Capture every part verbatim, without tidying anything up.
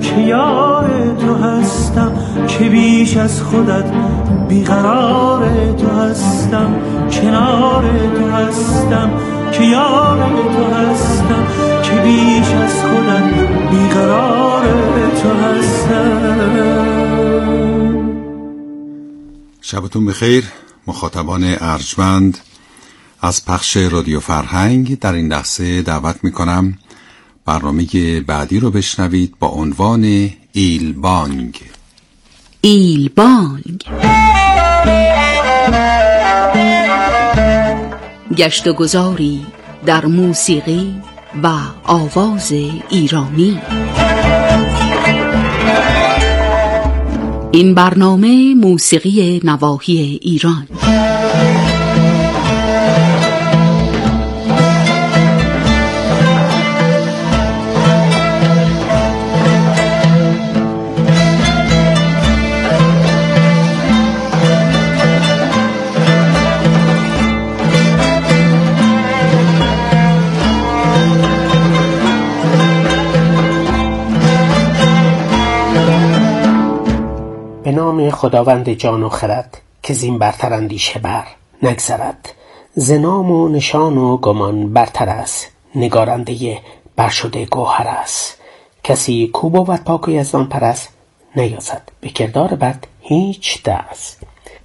که یار تو هستم، که بیش از خودت بیقرار تو هستم، کنار تو هستم، که یار تو هستم، که بیش از خودت بیقرار تو هستم. شبتون بخیر مخاطبان ارجمند. از پخش رادیو فرهنگ در این لحظه دعوت میکنم برنامه بعدی رو بشنوید با عنوان ایلبانگ. ایلبانگ، گشت و گذاری در موسیقی و آواز ایرانی. این برنامه موسیقی نواحی ایران. به نام خداوند جان و خرد که زین برتر اندیشه بر نگذرد، ز نام و نشان و گمان برتر است، نگارنده برشده گوهر است. کسی کو بود پاک و یزدان پرست، نیازد به کردار بد هیچ دست.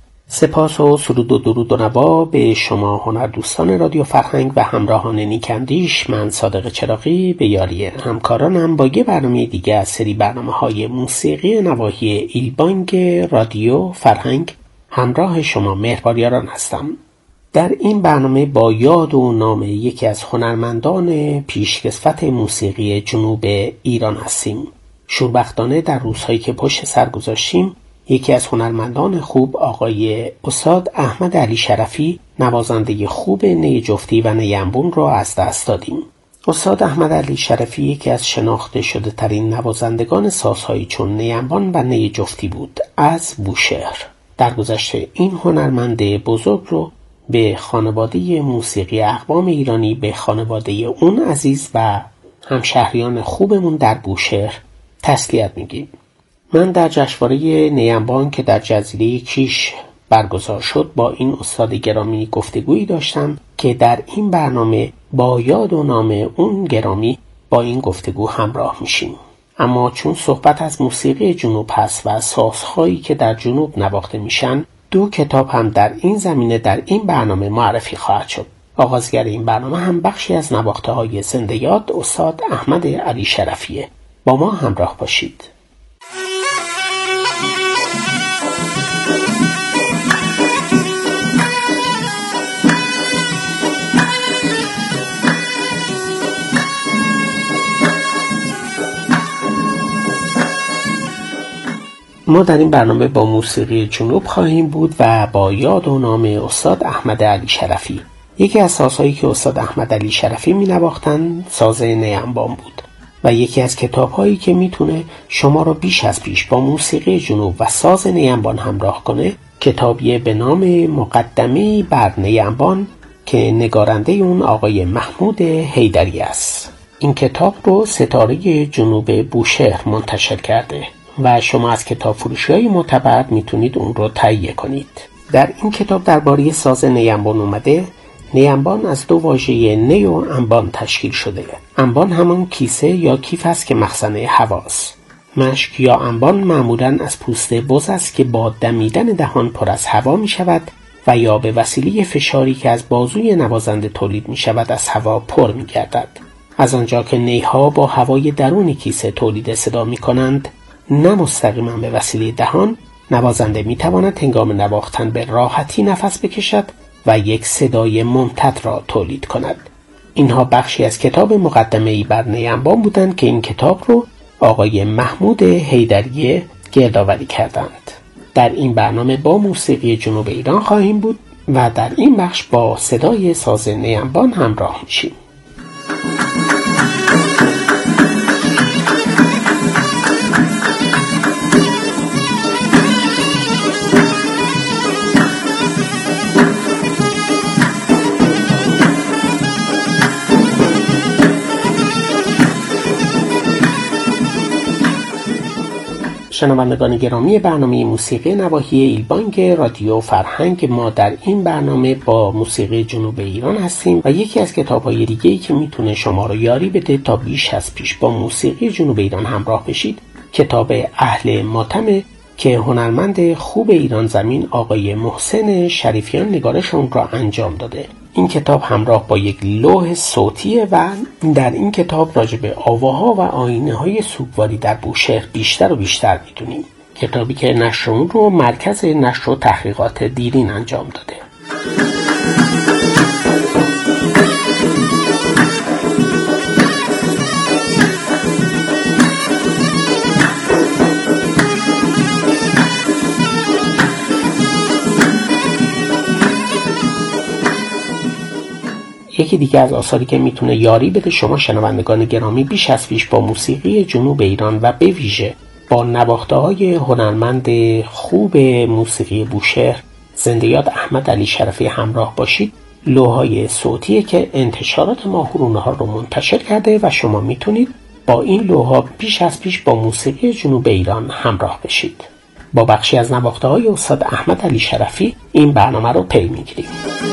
سپاس و سرود و درود و نوا به شما هنردوستان رادیو فرهنگ و همراهان نیک‌اندیش. من صادق چراغی به یاری همکارانم با یه برنامه دیگه از سری برنامه‌های موسیقی نواحی ایلبانگ رادیو فرهنگ همراه شما مهربانیاران هستم. در این برنامه با یاد و نام یکی از هنرمندان پیشکسوت موسیقی جنوب ایران هستیم. شوربختانه در روزهایی که پشت سر گذاشتیم یکی از هنرمندان خوب آقای استاد احمد علی شرفی، نوازنده خوب نی جفتی و نی انبون را از دست دادیم. استاد احمد علی شرفی یکی از شناخته شده ترین نوازندگان سازهایی چون نی انبان و نی جفتی بود از بوشهر. در گذشته این هنرمند بزرگ رو به خانواده موسیقی اقوام ایرانی، به خانواده اون عزیز و همشهریان خوبمون در بوشهر تسلیت میگیم. من در جشنواره نی انبان که در جزیره کیش برگزار شد با این استاد گرامی گفتگویی داشتم که در این برنامه با یاد و نام اون گرامی با این گفتگو همراه میشیم. اما چون صحبت از موسیقی جنوب هست و سازهایی که در جنوب نواخته میشن، دو کتاب هم در این زمینه در این برنامه معرفی خواهد شد. آغازگر این برنامه هم بخشی از نواخته های زنده یاد استاد احمد علی شرفیه. با ما همراه باشید. ما در این برنامه با موسیقی جنوب خواهیم بود و با یاد و نام استاد احمد علی شرفی. یکی از سازهایی که استاد احمد علی شرفی می نواختن ساز نی انبان بود و یکی از کتاب‌هایی که میتونه شما رو بیش از پیش با موسیقی جنوب و ساز نی انبان همراه کنه، کتابیه به نام مقدمه بر نی انبان که نگارنده اون آقای محمود حیدری است. این کتاب رو ستاره جنوب بوشهر منتشر کرده و شما از کتاب فروشی‌های معتبر میتونید اون رو تهیه کنید. در این کتاب درباره ساز نی انبان اومده. نی انبان از دو واژه نی و انبان تشکیل شده. انبان همان کیسه یا کیف است که مخزن هواست. مشک یا انبان معمولاً از پوست بز است که با دمیدن دهان پر از هوا می شود و یا به وسیله فشاری که از بازوی نوازنده تولید می شود از هوا پر می گردد. از آنجا که نیها با هوای درون کیسه تولید صدا می کنند، نه مستقیما به وسیله دهان، نوازنده می تواند هنگام نواختن به راحتی نفس بکشد و یک صدای ممتد را تولید کند. اینها بخشی از کتاب مقدمه‌ای بر نی انبان بودند که این کتاب رو آقای محمود حیدری گردآوری کردند. در این برنامه با موسیقی جنوب ایران خواهیم بود و در این بخش با صدای ساز نی انبان همراه میشیم. شنوندگان گرامی برنامه موسیقی نواحی ایلبانگ رادیو فرهنگ، ما در این برنامه با موسیقی جنوب ایران هستیم و یکی از کتاب‌های دیگه‌ای که میتونه شما رو یاری بده تا بیش از پیش با موسیقی جنوب ایران همراه بشید، کتاب اهل ماتمه که هنرمند خوب ایران زمین آقای محسن شریفیان نگارش اون را انجام داده. این کتاب همراه با یک لوح صوتیه و در این کتاب راجع به آواها و آیینه‌های سوگواری در بوشهر بیشتر و بیشتر می‌دونیم. کتابی که نشر اون رو مرکز نشر و تحقیقات دیرین انجام داده. یکی دیگه از آثاری که میتونه یاری بده شما شنوندگان گرامی بیش از پیش با موسیقی جنوب ایران و به ویژه با نواخته‌های هنرمند خوب موسیقی بوشهر زنده یاد احمد علی شرفی همراه باشید، لوح‌های صوتیه که انتشارات ماهرونه ها رو منتشر کرده و شما میتونید با این لوح‌ها بیش از پیش با موسیقی جنوب ایران همراه بشید. با بخشی از نواخته‌های استاد احمد علی شرفی این برنامه رو پی میگیریم.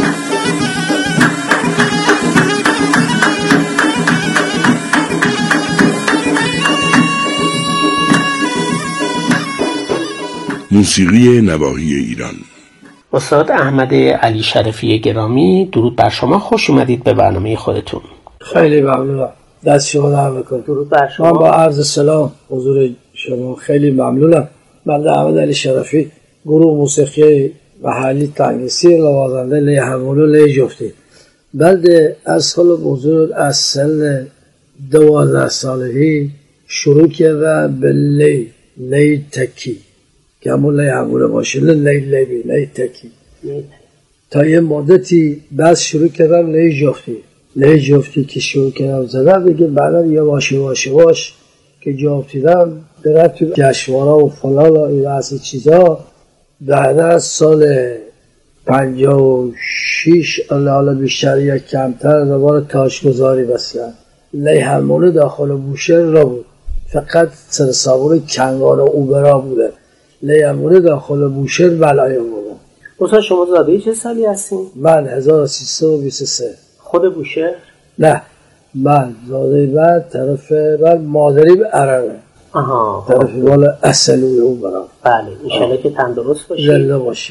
موسیقی نواحی ایران. استاد احمد علی شرفی گرامی، درود بر شما، خوش اومدید به برنامه خودتون. خیلی ممنونم، دست شما در بکنم. درود بر شما. من با عرض سلام حضور شما خیلی ممنونم. من احمد علی شرفی، گروه موسیقی محلی تنگیسی لوازنده لی همون و لی جفتی. بعد از خل بزرگ از سن دوازده سالگی شروع کردم به لی لی تکی که همون لی همونه باشه، لی لی بی لی تکی. تا یه مدتی بعد شروع کردم لی جفتی. لی جفتی که شروع کردم زدم دیگه بعدم یه واشه واشه واش که جفتیدم درد تو جشنوارا و فلان و این از چیزا. بعد از سال پنجاه و شیش حالا بیشتر یا کمتر دوباره تاجگذاری بسیار لی همونه داخل بوشهر را بود، فقط سر سابون کنگان و اوبرا بوده. لی همونه داخل بوشهر بلای بوده. استاد شما زاده چه سالی هستین؟ من هزار و سیصد و بیست و سه. خود بوشهر؟ نه، من زاده بعد طرف من مادری به عربه. آها. طرف بالا اصلوی اوبرا. بله، انشالله که تندرست باشی. زنده باشی.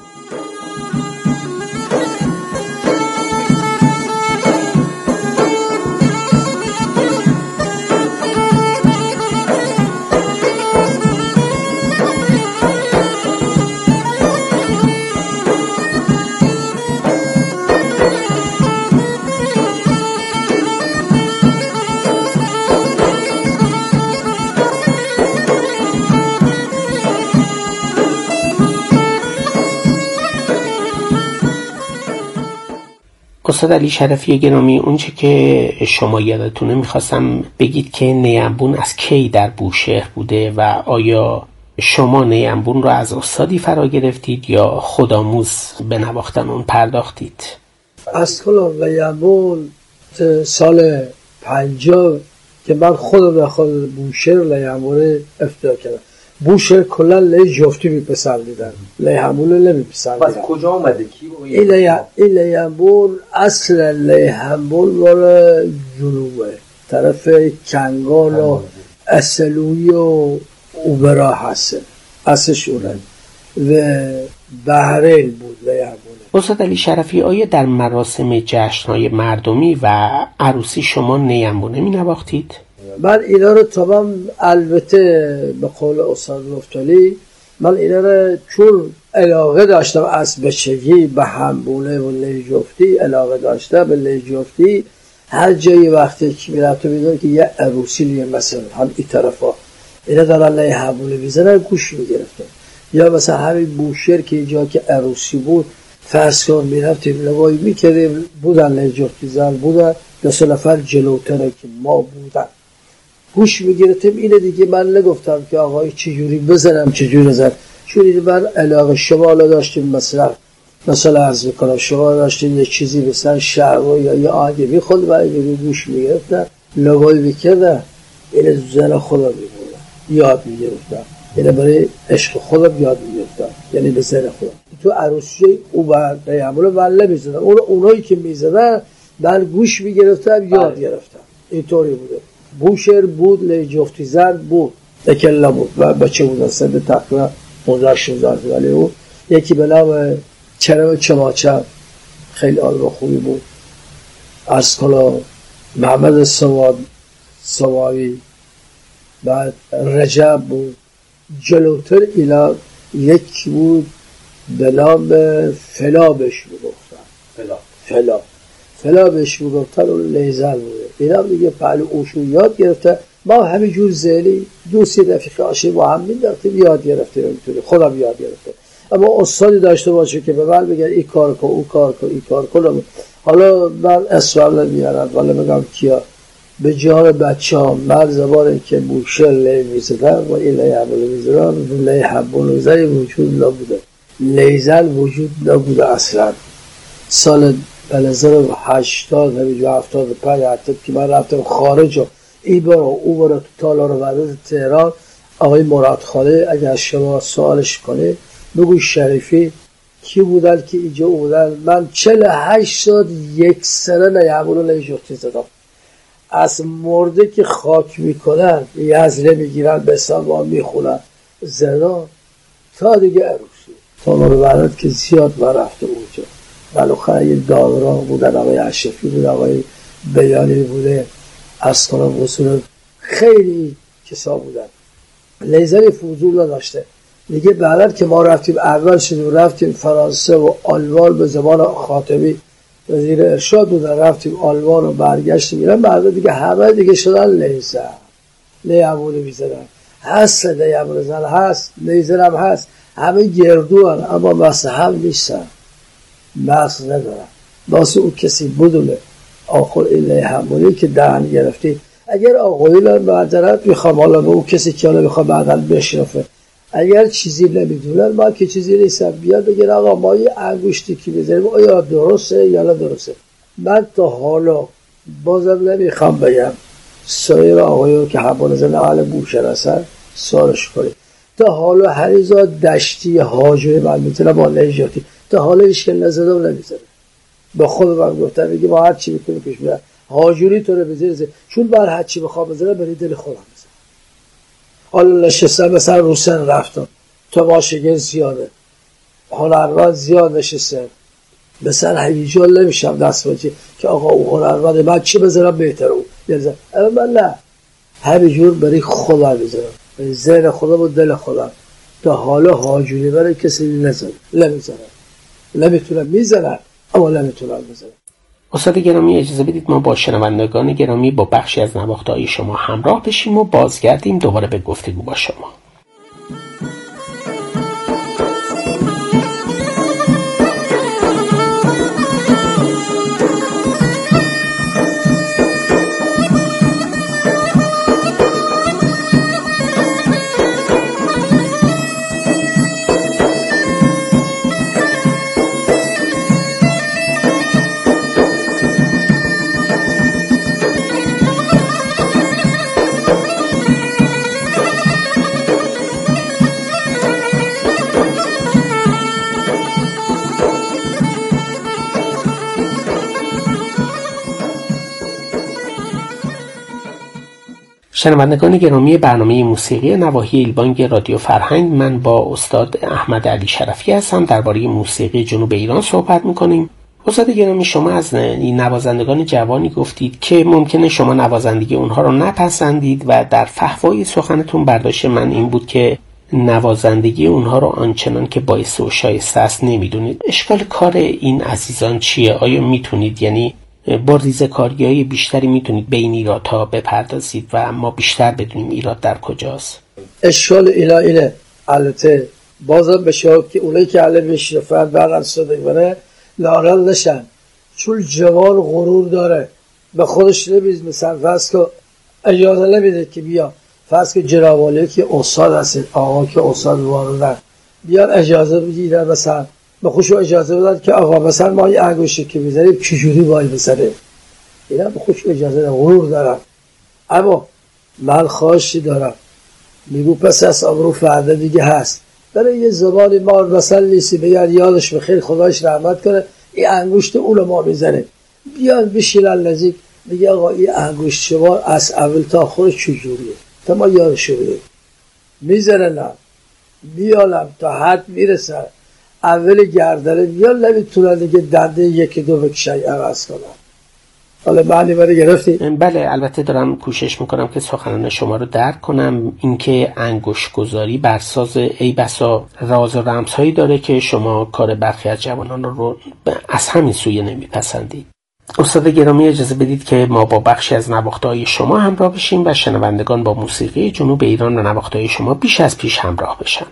استاد علی شرفی گرامی، اونچه که شما یادتونه میخواستم بگید که نیمبون از کی در بوشهر بوده و آیا شما نیمبون رو از استادی فرا گرفتید یا خودآموز به نواختن اون پرداختید؟ از کلا نیمبون سال پنجاه که من خودم داخل بوشهر نیمبون افتتاح کردم. بوشهر کلا لی جفتی میپسندیدن، لی همون رو نمیپسندیدن. از کجا آمده کی؟ این لی همون اصلا لی همون واره جنوبه، طرف کنگان و اصلوی و اوبرا هست اصلشونه و بحرین بود لی همونه. استاد علی شرفی، آیا در مراسم جشن‌های مردمی و عروسی شما نیمبونه می نواختید؟ من اینا رو تمام البته به قول استاد مفتالی من اینا رو چون علاقه داشتم از بچگی به همبونه و لی جفتی علاقه داشتم به لی جفتی، هر جایی وقتی که میرفت میدونم که یه عروسی لیه مثلا هم این طرفا اینا دارن لی همبونه میزنن گوش میگرفتم، یا مثلا همین بوشهر که اینجا که عروسی بود فرض کن میرفتیم لگایی میکردیم بودن لی جفتی زن بودن دو سه نفر جلوتره که ما بودن گوش میگرفتیم. اینه دیگه من نگفتم که آقای چجوری بزنم چجوری بزنم، چون من علاقه شما داشتیم مثلا مثلا عرض میکنم شما داشتیم یه چیزی مثلا شعر یا یه آهنگی میخوند و اینو گوش میگرفتم لگایی میکردم این زن خدا میبودم یاد میگرفتم یعنی برای عشق خودم یاد میگرفتم، یعنی به سر خودم. تو عروسی او بر دیامولو بله میزدن، اون اونایی که میزدن من گوش میگرفتم یاد گرفتم. اینطوری بوده. بوشهر بود، لیجفتی زن بود، دکلا بود و بچه بود سن تقریبا پانزده شانزده ساله بود. یکی به نام چرم چماچم خیلی آدم خوبی بود. ارسکالا محمد سواد سواوی، بعد رجب بود. جلوتر اینا یک بود به نام فلا بهش میگفتن، فلا فلا فلا بهش میگفتن، اون لیزر بوده. اینا دیگه پهلو اوشو یاد گرفته. ما همینجور ذهنی دوستی رفیق عاشق با هم می‌رفتیم یاد گرفتیم، اینطوری خودم یاد گرفتم. اما استادی داشته باشه که به من بگه این کار کن اون کار کن این کار کن. حالا من اسوال نمیارم ولی میگم کیا به جان بچه ها من زبانی که بوشهر لی میزدن و این لی حبول میزدن لی حبول میزدن وجود نبوده، لیزن وجود نبوده اصلا. سال هزار و هشتاد و هفتاد و پنج حتی که من رفتم خارج و این بار و او بار تو تالار ورد تهران، آقای مراد خاله اگر شما سوالش کنه بگو شریفی کی بودن که اینجا بودن. من چهل و هشت سال یک سنه نیامون لیجوتی زدم. از مرده که خاک میکنن یزله میگیرن به سوا میخونن زنا تا دیگه عروسی تالار ورد که زیاد من رفته اونجا. بلوخه یه داورا بودن، آقای اشرفی بود، آقای بیانی بوده، از کنم وصول خیلی کسا بودن. لیزر فوزول نداشته دیگه. بعد که ما رفتیم اول شدیم رفتیم فرانسه و آلمان به زمان خاتمی وزیر ارشاد بودن، رفتیم آلمان و برگشتیم میرن. بعد دیگه همه دیگه شدن لیزر لیامونه میزدن. هست لیامونه زن هست، لیزر هم هست، همه گردو هن اما مثل هم نیستن، مغز ندارن. واسه اون کسی بدونه آخر این لیامونه که دهن گرفتی. اگر آقایی لن معذرت میخوام حالا به اون کسی که حالا میخوام بعدا بشرفه، اگر چیزی نمیدونن ما که چیزی نیستم بیاد بگیر آقا ما یه انگشتی که بزنیم آیا درسته یا نه درسته. من تا حالا بازم نمیخوام بگم سایر آقایون که حبال زن اهل بوشهر هستن سوالش کنید. تا حالا هریزا دشتی حاجوی من میتونم با لیجاتی تا حالا ایشکل نزدم نمیزنه. به خود من گفتم میگه ما هر چی میکنیم پیش میرم حاجوری تو رو بزنید، چون بر هر چی بخوام بزنم برای دل خودم بزنم. حالا نشستم مثلا روسن رفتم تماشاگر زیاده، هنرمند زیاد نشستم، مثلا هیجان نمیشم دست باجی که آقا او هنرمنده من چی بزنم بهتر او بزنم. اما من نه، همینجور برای خودم بزنم، برای ذهن خودم و دل خودم. تا حالا حاجوری برای کسی نزنم نمیزنم، نمیتونم میزنم اما نمیتونم بزنم. استاد گرامی اجازه بدید ما با شنوندگان گرامی با بخشی از نواخته‌های شما همراه بشیم و بازگردیم دوباره به گفتگو با شما. شنوندگان گرامی برنامه موسیقی نواحی ایلبانگ رادیو فرهنگ، من با استاد احمد علی شرفی هستم. درباره موسیقی جنوب ایران صحبت می‌کنیم. استاد گرامی شما از این نوازندگان جوانی گفتید که ممکنه شما نوازندگی اونها رو نپسندید و در فحوای سخنتون برداشت من این بود که نوازندگی اونها رو آنچنان که باعث و شایسته است نمیدونید. اشکال کار این عزیزان چیه؟ آیا میتونید یعنی با ریزه‌کاری‌های بیشتری میتونید به این ایرادها بپردازید و ما بیشتر بدونیم ایراد در کجاست؟ اشکال اینا اینه البته بازم بشه که اونایی که علم میشرفن برن صدقونه ناراحت نشن، چون جوان غرور داره به خودش نمیز. مثلا فرض که اجازه نمیده که بیا فرض که جنابالی که استاد هستید آقا که استاد واردن بیان اجازه بگیرن مثلا به خوشو اجازه بدن که آقا مثلا ما یه انگشتی که میزنیم چجوری باید بزنیم. اینا به خوشو اجازه دارن، غرور دارن. اما من خواهشی دارم میگو پس از امرو فردا دیگه هست. برای یه زبانی ما مثلا لیسی بگن یادش بخیر خدایش رحمت کنه، این انگشت اونو ما میزنه بیان بشیرن نزدیک، میگه آقا این انگشت شما از اول تا آخر چجوریه تا ما یادشو بگیم. میزنن میالم تا حد میرسن، اول گردنه میال نمیتونن دیگه دنده یکی دو بکشن عوض کنن. حالا معنی برای گرفتی؟ بله البته دارم کوشش میکنم که سخنان شما رو درک کنم. اینکه انگشت گذاری بر ساز ای بسا راز و رمزهایی داره که شما کار برخی از جوانان رو از همین سویه نمیپسندید. استاد گرامی اجازه بدید که ما با بخشی از نواخته‌های شما همراه بشیم و شنوندگان با موسیقی جنوب ایران و نواخته‌های شما بیش از پیش همراه بشن.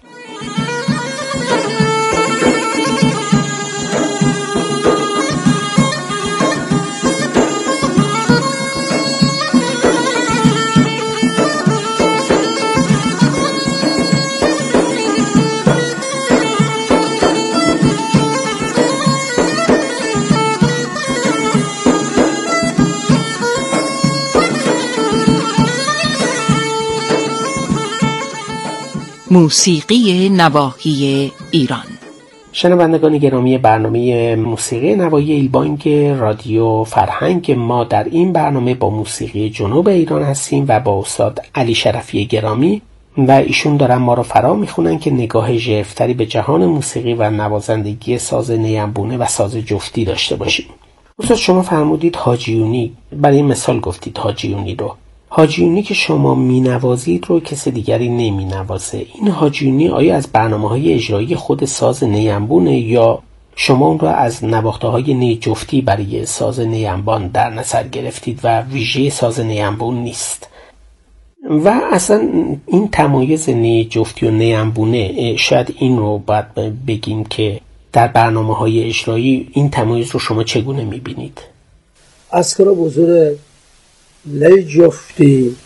موسیقی نواحی ایران. شنوندگان گرامی برنامه موسیقی نواحی ایلبانگ رادیو فرهنگ، ما در این برنامه با موسیقی جنوب ایران هستیم و با استاد علی شرفی گرامی و ایشون دارن ما رو فرا میخونن که نگاه ژرف‌تری به جهان موسیقی و نوازندگی ساز نیمبونه و ساز جفتی داشته باشیم. استاد شما فرمودید حاجیونی، برای مثال گفتید حاجیونی رو. حاجیونی که شما می نوازید رو کسی دیگری نمی نوازه. این حاجیونی آیا از برنامه‌های اجرایی خود ساز نیمبونه یا شما اون رو از نواخته‌های نی جفتی برای ساز نیمبان در نظر گرفتید و ویژه ساز نیمبون نیست؟ و اصلا این تمایز نی جفتی و نیمبونه، شاید این رو باید بگیم که در برنامه‌های اجرایی این تمایز رو شما چگونه می بینید؟ از کار بزرگ لی جفتی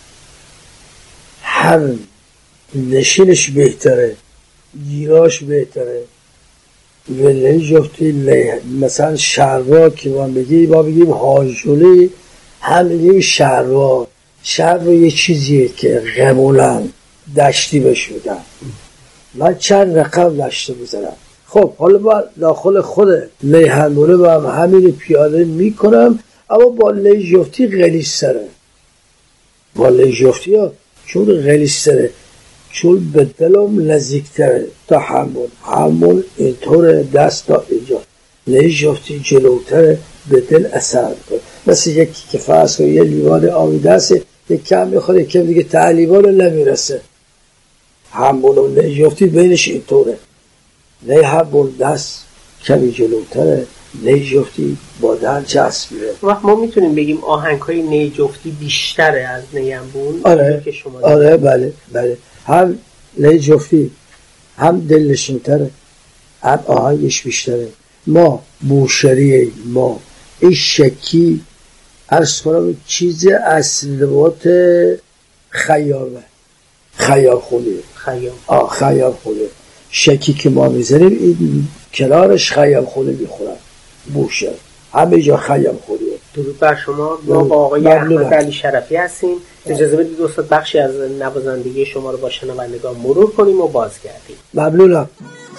هم نشینش بهتره، گیراش بهتره و لی جفتی لی مثلا شروا که ما بگیم ما بگیم حاجولی، هم بگیم شروا. شروا یه چیزیه که غمولا دشتی بشودن. من چند رقم دشته بزنم. خب حالا من داخل خود لی همونه با هم همین پیاده میکنم، اما با لی جفتی غلیظ‌تره. با لی جفتی ها چون غلیظ‌تره، چون به دلم نزدیک‌تره تا همون همون اینطور دست تا اینجا. لی جفتی جلوتره، به دل اثر میکنه. مثل یکی که فرض کنه یه لیوان آبی دست یک کم میخوره، یک کم دیگه ته لیوان نمیرسه. همون و لی جفتی بینش اینطوره. لی همون دست کمی جلوتره، نی جفتی با دل چسبیره. وقت ما میتونیم بگیم آهنگ‌های نی جفتی بیشتره از نیمبون؟ آره که شما آره بله بله، هم نی جفتی هم دلنشین‌تره، هم آهنگش بیشتره. ما بوشری ما این شکی عرض کنم چیز اصلوات خیامه، خیام خوده خیام آه خیام خوده شکی که ما میزنیم این کنارش خیام خوده میخورن. بوشه همه جا خیام خوده. درود بر شما. ما با آقای احمد علی شرفی هستیم. اجازه بدید استاد بخشی از نوازندگی شما رو با شنوندگان مرور کنیم و بازگردیم. ممنونم.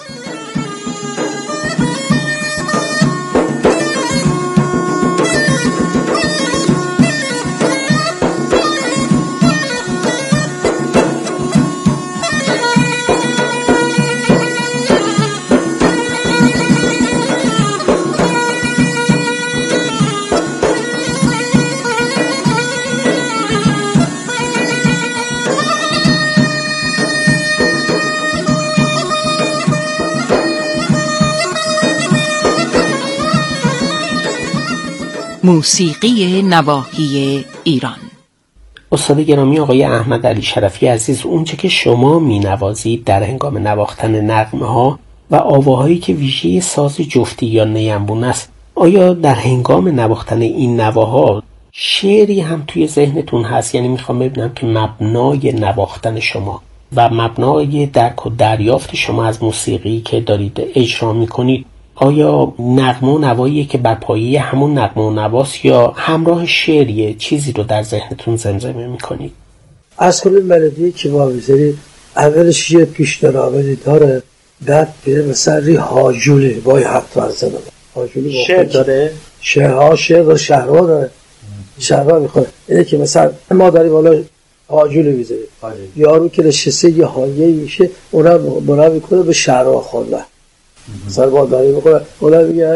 موسیقی نواحی ایران. استاد گرامی آقای احمد علی شرفی عزیز، اونچه که شما می نوازید در هنگام نواختن نغمه ها و آواهایی که ویژه ساز جفتی یا نیمبون است، آیا در هنگام نواختن این نواها شعری هم توی ذهنتون هست؟ یعنی میخوام ببینم که مبنای نواختن شما و مبنای درک و دریافت شما از موسیقی که دارید اجرا میکنید، آیا نغمه و نواییه که بر پایه همون نغمه و نواست یا همراه شعریه چیزی رو در ذهنتون زمزمه میکنید؟ از کل ملودی که ما میذاریم اولش یه پیشنهادی داره، بعد میره مثلا ری هاجولی با هفت ورزنه هاجولی شعر داره، شعرها شعر و شهرها داره، شهرها میخوره. اینه که مثلا ما داریم حالا هاجولی میذاریم، یارو که نشسته یه هایه میشه اونا بنا میکنه به شهرها خونده. مثلا ما داریم میکنه اونا میگه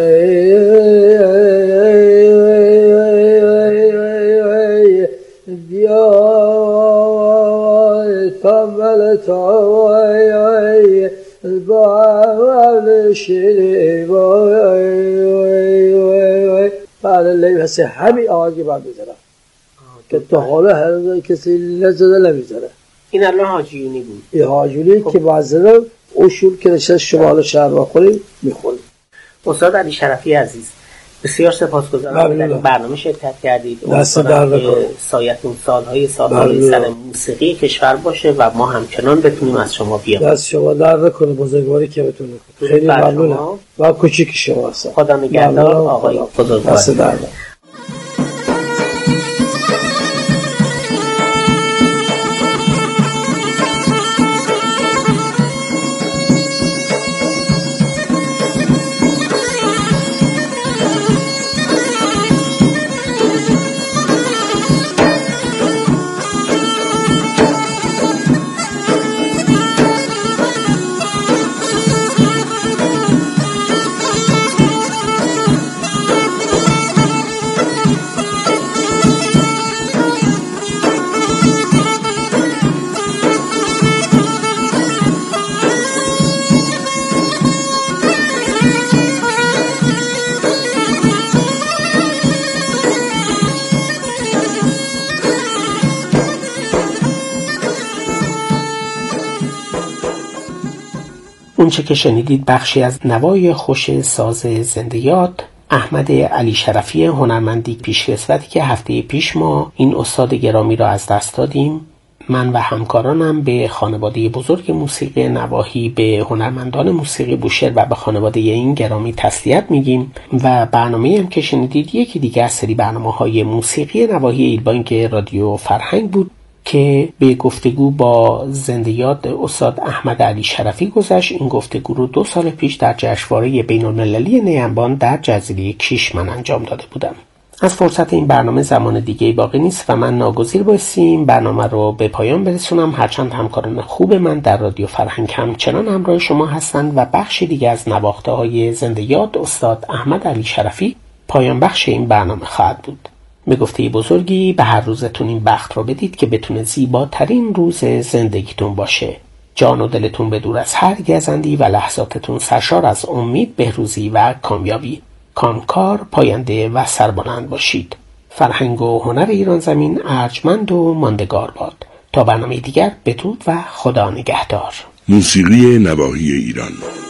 بیا تامل تاوی با اول شیری وای بعد لیو هستی همین آهنگی باید میذارم که تا حالا هر کسی نزده نمیذاره. این الان حاجیونی بود. این حاجیونی که بعضی اصول که نشست شمال شهر با خوریم میخوریم. استاد علی شرفی عزیز، بسیار سپاسگزارم در این برنامه شرکت کردید. دست در نکنه. سایتون سالهای سالهای سر موسیقی کشور باشه و ما همچنان بتونیم از شما بیام. دست شما در نکنه، بزرگواری که بتونید. خیلی ممنونم. و کوچیک شما هستم. خدا نگهدار آقای بزرگوار. دست در نکنه. اونچه که شنیدید بخشی از نوای خوش ساز زنده یاد احمد علی شرفی هنرمندی پیشکسوتی که هفته پیش ما این استاد گرامی را از دست دادیم. من و همکارانم به خانواده بزرگ موسیقی نواحی، به هنرمندان موسیقی بوشهر و به خانواده این گرامی تسلیت میگیم و برنامه‌ای هم که شنیدید یکی دیگه از سری برنامه‌های موسیقی نواحی ایلبانک رادیو فرهنگ بود که به گفتگو با زنده یاد استاد احمد علی شرفی گذشت. این گفتگو رو دو سال پیش در جشنواره بین‌المللی نیمبان در جزیره کیش من انجام داده بودم. از فرصت این برنامه زمان دیگه باقی نیست و من ناگزیر بایستی این برنامه رو به پایان برسونم، هرچند همکاران خوب من در رادیو فرهنگ همچنان همراه شما هستند و بخش دیگه از نواخته های زنده یاد استاد احمد علی شرفی پایان بخش این برنامه خواهد بود. به گفته بزرگی به هر روزتون این بخت رو بدید که بتونه زیباترین روز زندگیتون باشه. جان و دلتون به دور از هر گزندی و لحظاتتون سرشار از امید، بهروزی و کامیابی. کامکار، پاینده و سربلند باشید. فرهنگ و هنر ایران زمین ارجمند و ماندگار باد. تا برنامه دیگر بدرود و خدا نگهدار. موسیقی نواحی ایران.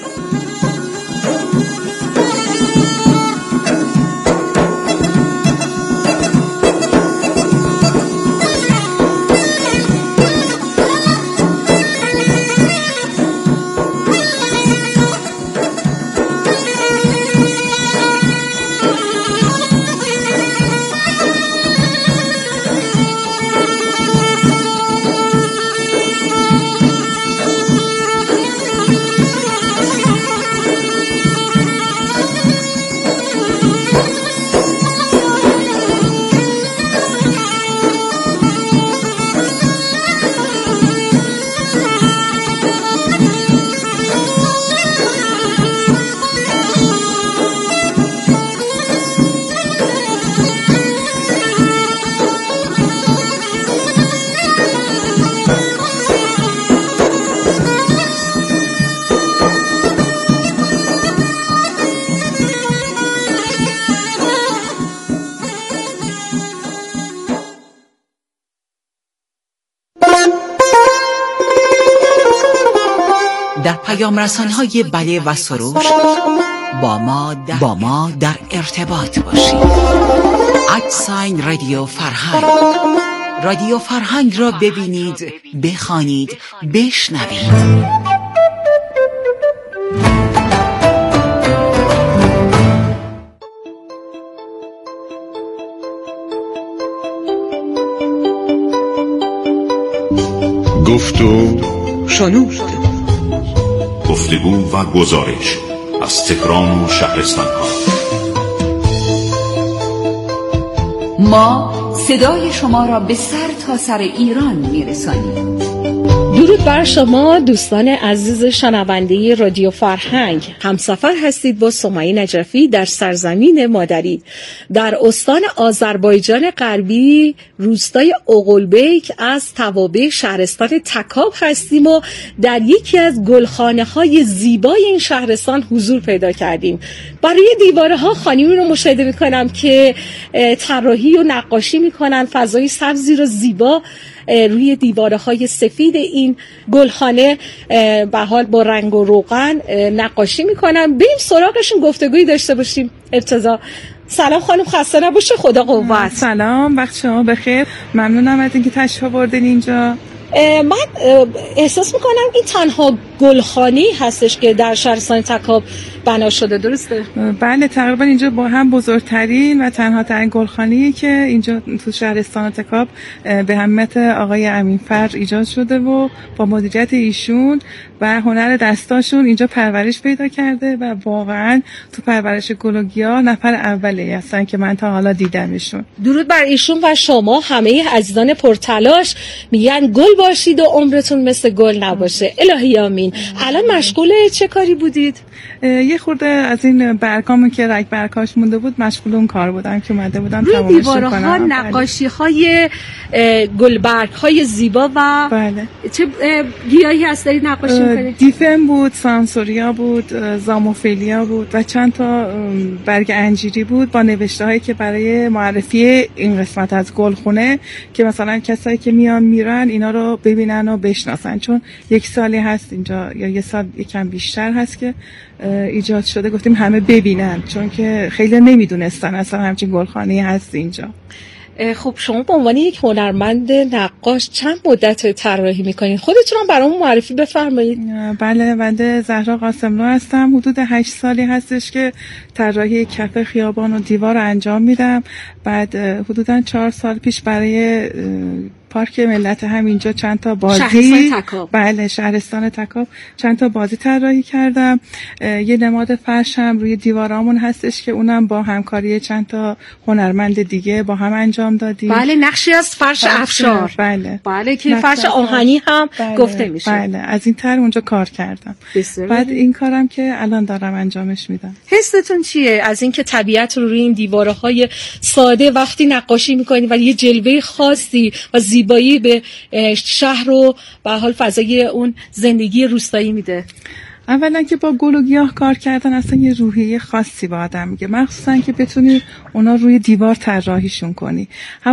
در پیام رسان‌های بله و سروش با ما در, با ما در ارتباط باشید. ادساین رادیو فرهنگ. رادیو فرهنگ را ببینید، بخوانید، بشنوید. گفت و شنود. گفتگو و گزارش از تهران و شهرستان‌ها. ما صدای شما را به سر تا سر ایران میرسانیم. درود بر شما دوستان عزیز شنونده رادیو فرهنگ. همسفر هستید با سمیه نجفی در سرزمین مادری در استان آذربایجان غربی، روستای اوغلبیک از توابع شهرستان تکاب هستیم و در یکی از گلخانه های زیبای این شهرستان حضور پیدا کردیم. برای دیواره ها خانمی رو مشاهده میکنم که طراحی و نقاشی میکنن، فضای سبزی رو زیبا روی دیواره های سفید این گلخانه به حال با رنگ و روغن نقاشی میکنن. بریم سراغشون گفتگویی داشته باشیم. ابتدا سلام خانم، خسته نباشه، خدا قوت. سلام، وقت شما بخیر. ممنونم از اینکه تشریف آوردین اینجا. من احساس میکنم این تنها گلخانه‌ای هستش که در شهرستان تکاب بنا شده، درسته؟ بله، تقریبا اینجا با هم بزرگترین و تنها ترین گلخانه‌ای که اینجا تو شهرستان تکاب به همت آقای امینفر ایجاد شده و با مدیریت ایشون و هنر دستاشون اینجا پرورش پیدا کرده و واقعا تو پرورش گل و گیاه نفر اولی هستن که من تا حالا دیدمشون. درود بر ایشون و شما همه عزیزان پرتلاش. میگن گل باشید و عمرتون مثل گل نباشه. الهی آمین. الان مشغول چه کاری بودید؟ یه خورده از این برگامون که رگ برگاش مونده بود مشغول اون کار بودم که اومده بودم تمامش کنم. روی دیوارها نقاشی های گل برگ های زیبا و بله. چه گیاهی هست دارید نقاشی می‌کنید؟ دیفن بود، سانسوریا بود، زاموفیلیا بود و چند تا برگ انجیری بود با نوشته هایی که برای معرفی این قسمت از گلخونه که مثلا کسایی که میان میرن اینا رو ببینن و بشناسن، چون یک سالی هست اینجا یا یه سال یکم بیشتر هست که ایجاد شده، گفتیم همه ببینن چون که خیلی نمیدونستن اصلا همچین گلخانه‌ای هست اینجا. خب شما به عنوان یک هنرمند نقاش چند مدت طراحی میکنید؟ خودتون هم برامون معرفی بفرمایید. بله، بنده زهرا قاسملو هستم. حدود هشت سالی هستش که طراحی کف خیابان و دیوار انجام میدم. بعد حدوداً چهار سال پیش برای پارک ملت همینجا چند تا بازی شهرستان تکاب. بله شهرستان تکاب چند تا بازی طراحی کردم. یه نماد فرش هم روی دیوارامون هستش که اونم با همکاری چند تا هنرمند دیگه با هم انجام دادیم. بله، نقشی از فرش افشار. بله بله که فرش آهنی هم بله. گفته میشه. بله، از این طرح اونجا کار کردم. بسیار. بعد این کارم که الان دارم انجامش میدم. حستون چیه از اینکه طبیعت رو روی این دیوارهای ساده وقتی نقاشی میکنید و یه جلوه خاصی و زیبایی به شهر و به حال فضای اون زندگی روستایی میده؟ اولا که با گل و گیاه کار کردن اصلا یه روحیه خاصی با آدم میگه، مخصوصا که بتونی اونا روی دیوار طراحیشون کنی.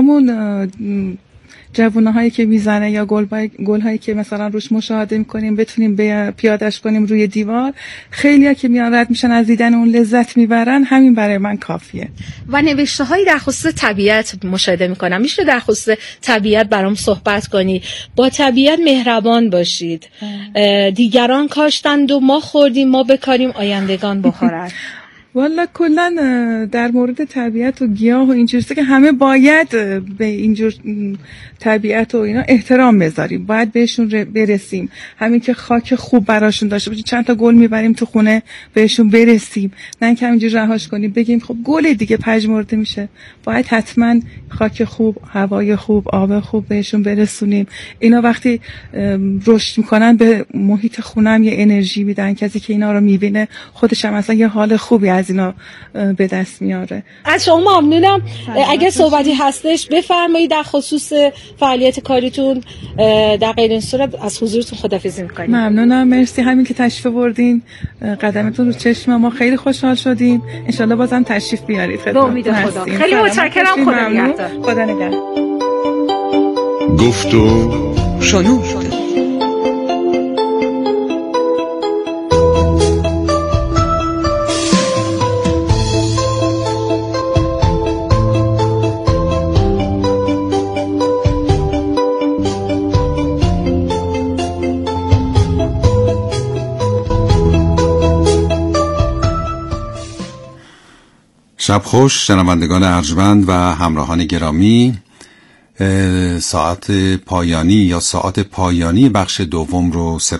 همون جوونه هایی که میزنه یا گل گل هایی که مثلا روش مشاهده میکنیم بتونیم پیادش کنیم روی دیوار، خیلیا که میان رد میشن از دیدن اون لذت میبرن، همین برای من کافیه. و نوشته هایی در خصوص طبیعت مشاهده میکنم. میشه در خصوص طبیعت برام صحبت کنی؟ با طبیعت مهربان باشید. دیگران کاشتند و ما خوردیم، ما بکاریم آیندگان بخورند. والا کلا در مورد طبیعت و گیاه و اینجور که همه باید به اینجور طبیعت و اینا احترام بذاریم، باید بهشون برسیم. همین که خاک خوب براشون داشته باشیم، چند تا گل میبریم تو خونه بهشون برسیم، نه اینکه همینجور رهاش کنیم بگیم خب گل دیگه پژمرده میشه. باید حتما خاک خوب، هوای خوب، آب خوب بهشون برسونیم. اینا وقتی رشد میکنن به محیط خونه هم یه انرژی میدن. کسی که اینا رو میبینه خودش هم اصلا یه حال خوبی از اینا به دست میاره. از شما ممنونم. اگه صحبتی هستش بفرمایید در خصوص فعالیت کاریتون. در غیر این صورت از حضورتون خداحافظی میکنیم. ممنونم، مرسی همین که تشریف بردین. قدمتون رو چشم ما خیلی خوشحال شدیم. انشالله بازم تشریف بیارید. به امید خدا. خیلی متشکرم. خدا نگهدار. خدا نگهدار. گفت و شنود. شب خوش شنوندگان ارجمند و همراهان گرامی. ساعت پایانی یا ساعت پایانی بخش دوم رو